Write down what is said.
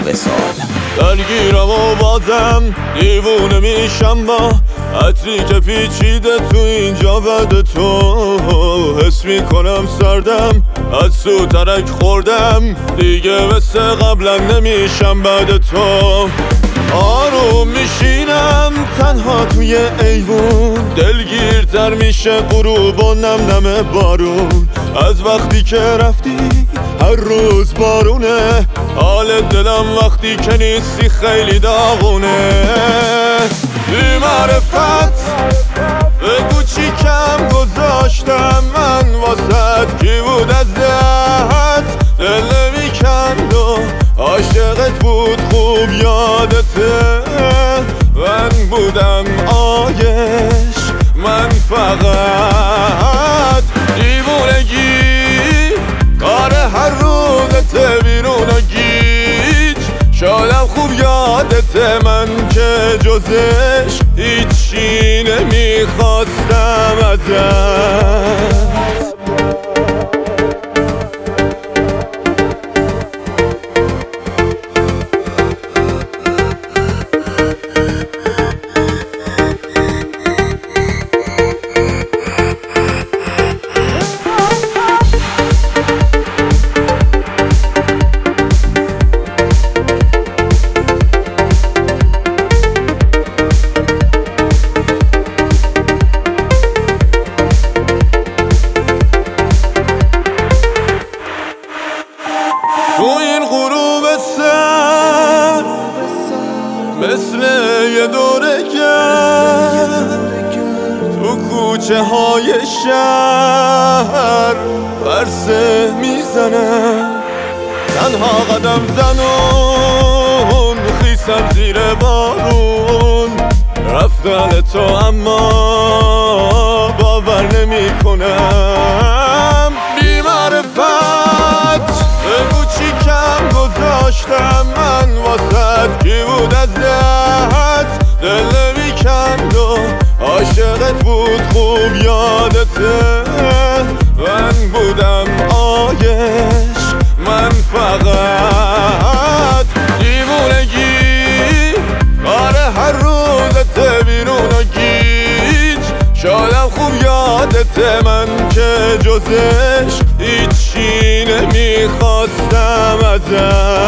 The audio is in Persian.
وصال. درگیرم و بازم دیوونه میشم با عطری که پیچیده تو اینجا بعد تو. حس میکنم سردم از سوترک خوردم، دیگه مثل قبلا نمیشم بعد تو. آروم میشینم تنها توی ایوون، دلگیرتر میشه غروب و نم نم بارون. از وقتی که رفتی هر روز بارونه، حال دلم وقتی که نیستی خیلی داغونه. بی معرفت بگو چی کم گذاشتم من واسد، کی بود از دهت دل نمیکند و عاشقت بود خوب یادته. من بودم آیش، من فقط دیوونگی کار هر روزت بیرون و گیج. شادم خوب یادته من که جزش هیچی نمیخواستم ازت. تو این غروب سر مثل یه دوره گرد، تو کوچه های شهر برسه میزنم. تنها قدم زنون خیسم زیر بارون، رفتن تو اما باور نمی کنم. بی معرفت بگو چی کم گذاشتم من واسد، کی بود از دهت دل نمیکند و عاشقت بود خوب یادته. من بودم آیش، من فقط دیوونگی کار هر روزت بیرون و گیج. شادم خوب یادته من که جزش هیچی نمیخواستم ازت.